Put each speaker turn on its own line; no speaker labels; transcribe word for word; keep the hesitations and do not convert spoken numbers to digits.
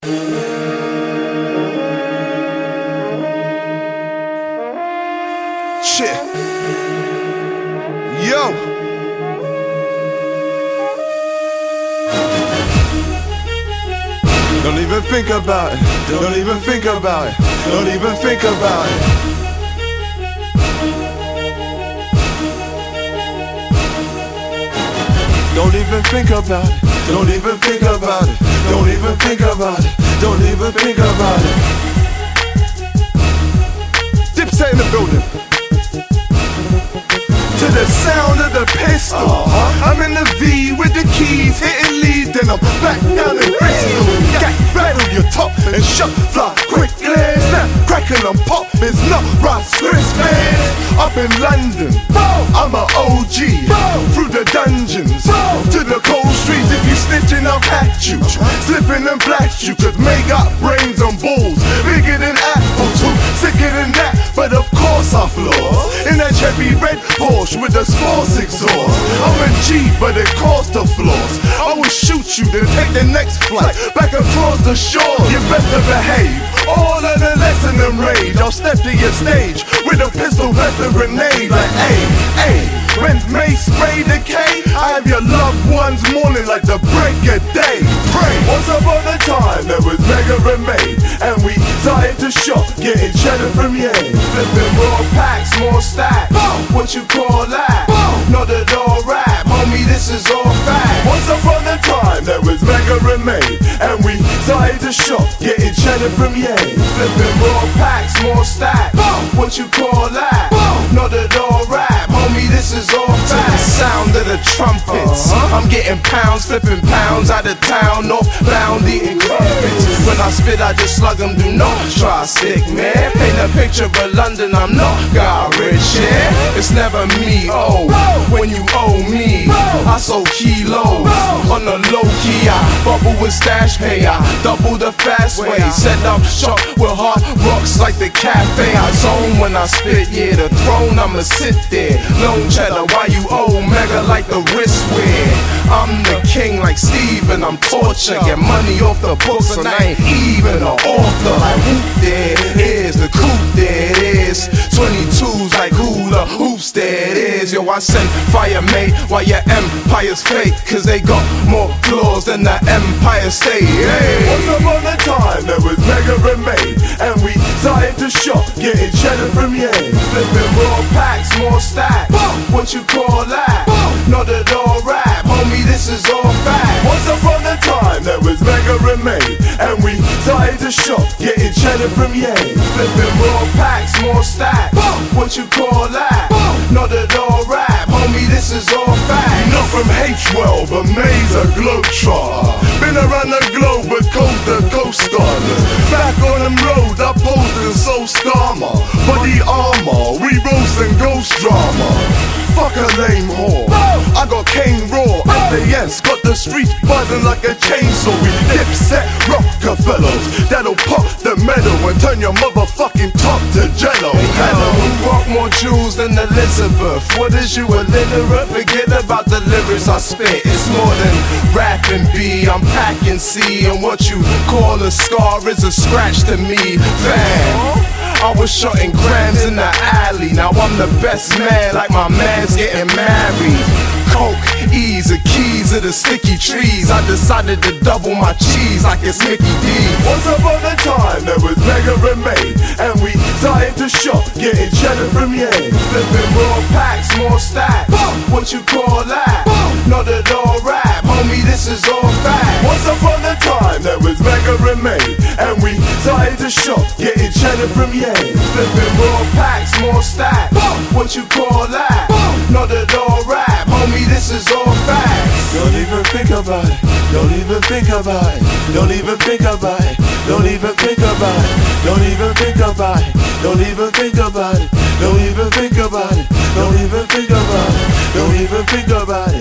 Shit. Yo. Don't even think about it. Don't even think about it. Don't even think about it. Don't even think about it. Don't even think about it. Don't even think about it. Don't even think about it. Dipset in the building. To the sound of the pistol, uh-huh. I'm in the V with the keys, hitting lead, then I'm back down in Bristol. Gat rattle your top and shut fly quickly. Snap, crackle and pop, it's not Ross Christmas. Up in London, I'm a O G. Through the dungeons, to the cold streets. If you snitching, I'll catch you. Slipping and blast you, cause make up brains and balls bigger than apples, who sicker than that. But of course I floss in that Chevy red Porsche with a sports exhaust. I'm a G, but it costs to floss. I will shoot you, then take the next flight back across the shore. You better behave, all of the lesson and rage. I'll step to your stage with a pistol, vest and grenade. Like, hey, hey, when May spray the K, I have your loved ones mourning like the break of day. Pray. Once upon a time there was Mega and Made, and we started to shop, getting cheddar from Ye. Flipping raw packs, more stack. What you call that? Not at all rap, homie, this is all fact. Once upon a time there was Mega and Made, and we started to shop, getting cheddar from Ye. Flipping raw packs, more stack. What you call that? Not at all rap, homie, this is all fact. To the sound of the trumpets, uh-huh. I'm getting pounds, flipping pounds out of town, northbound eating crumpets. When I spit, I just slug them, do not try stick, man. Paint a picture of London, I'm not got rich, yeah. It's never me, oh, when you owe me. I sold kilos on the low key. I bubble with stash pay, I double the fast way. Set up shop with hard rocks like the cafe. I zone when I spit, yeah, the throne, I'ma sit there. Lone cheddar, why you owe Mega like the wrist wear? I'm the king like Steven, I'm torture. Get money off the books and I ain't even an author. Like whoop, there is the coupe, there it is. twenty-twos like hula hoops, there it is. Yo, I send fire, mate, while your empire's fake, cause they got more claws than the Empire State. Hey. Once upon a time there was Mega and Made, and we started to shop, getting cheddar from Ye. Flipping raw packs, more stack. What you call that? Not at all rap, homie, this is all fact. Once upon a time there was Mega and Made, and we started to shop, getting cheddar from Ye. Flipping raw packs, more stack. What you call that? Not at all rap, homie, this is all fact. Not from H twelve, but May's a globetrotter. Been around the globe with coast to coast scholars. Back on them roads, I posed in so scammer. Body armor, we roast and ghost drama. Fuck a lame whore, I got Kane Raw, F A S, got the streets buzzing like a chainsaw. We Dipset Rockefellers, that'll pop the metal and turn your motherfucking top to jello. Hello, who rock more jewels than Elizabeth? What is you illiterate? Forget about the lyrics I spit, it's more than rap and B. I'm packing C, and what you call a scar is a scratch to me, fam. I was shooting grams in the alley, now I'm the best man, like my man's getting married. Coke, E's, the keys of the sticky trees. I decided to double my cheese like it's Mickey D. Once upon a time there was Mega and Made, and we started to shop, getting cheddar from Ye. Flipping raw packs, more stack. What you call that? Not at all rap, homie, this is all fact. Once upon a time there was Mega and Made, and we started to shop, getting cheddar from Ye. Flipping raw packs, more stack. What you call that? Not at all rap, homie, this is all facts. Don't even think about it. Don't even think about it. Don't even think about it. Don't even think about it. Don't even think about it. Don't even think about it. Don't even think about it. Don't even think about it. Don't even think about it.